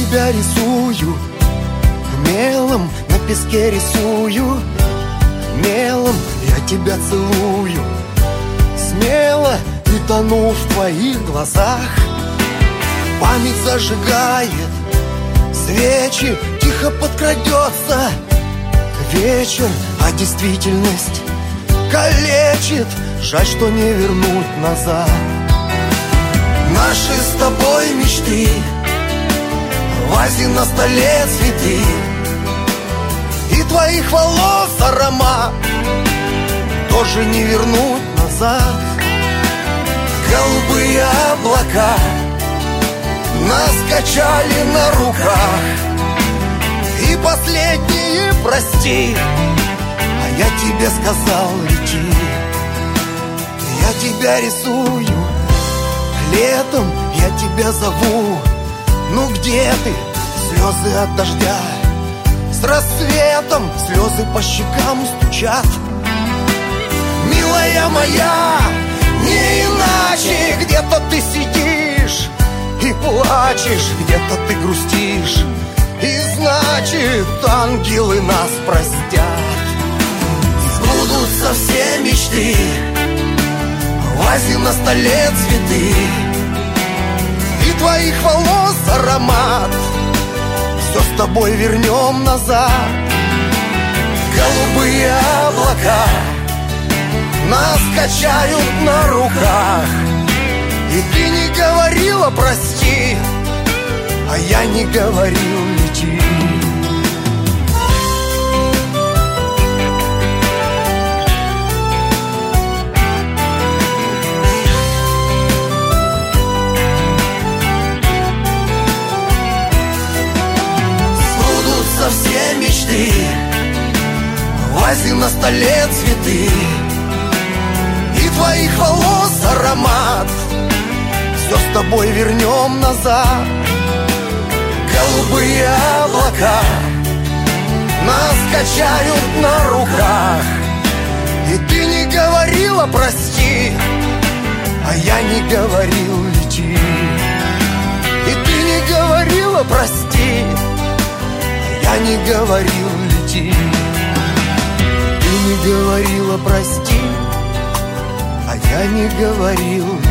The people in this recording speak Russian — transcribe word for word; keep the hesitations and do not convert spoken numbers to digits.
тебя рисую, мелом на песке рисую, мелом я тебя целую, смело и тону в твоих глазах. Память зажигает свечи, тихо подкрадется вечер, а действительность калечит. Жаль, что не вернуть назад наши с тобой мечты. В вазе на столе цветы и твоих волос аромат тоже не вернуть назад. Голубые облака нас качали на руках, и последние прости, а я тебе сказал лети. Я тебя рисую, летом я тебя зову. Ну где ты? Слезы от дождя. С рассветом слезы по щекам стучат. Милая моя, не иначе. Где-то ты сидишь и плачешь, где-то ты грустишь, и значит, ангелы нас простят. Сбудутся все мечты, в вазе на столе цветы и твоих волос аромат. Все с тобой вернем назад. Голубые облака нас качают на руках, и ты не говорила прости, а я не говорил лети. Сбудутся все мечты, в вазе на столе цветы и твоих волос аромат. Все с тобой вернем назад. Голубые облака нас качают на руках, и ты не говорила прости, а я не говорил лети. И ты не говорила прости, а я не говорил лети. Ты не говорила прости, а я не говорил.